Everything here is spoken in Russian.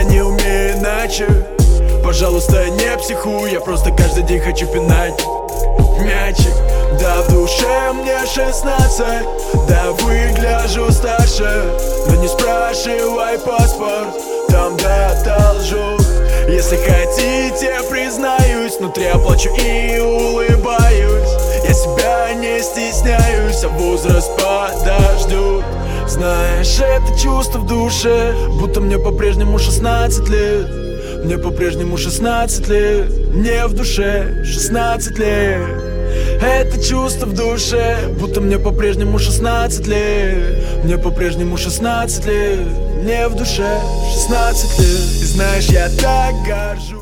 я не умею иначе. Пожалуйста, не психуй, я просто каждый день хочу пинать мячик. Да, в душе мне 16, да, выгляжу старше. Но не спрашивай паспорт, там дата лжет. Если хотите, признаюсь, внутри я плачу и улыбаюсь. Я себя не стесняюсь, а возраст подождет. Знаешь, это чувство в душе, будто мне по-прежнему 16 лет. Мне по-прежнему 16 лет, мне в душе 16 лет. Это чувство в душе, будто мне по-прежнему 16 лет. Мне по-прежнему 16 лет, мне в душе 16 лет. И знаешь, я так горжусь.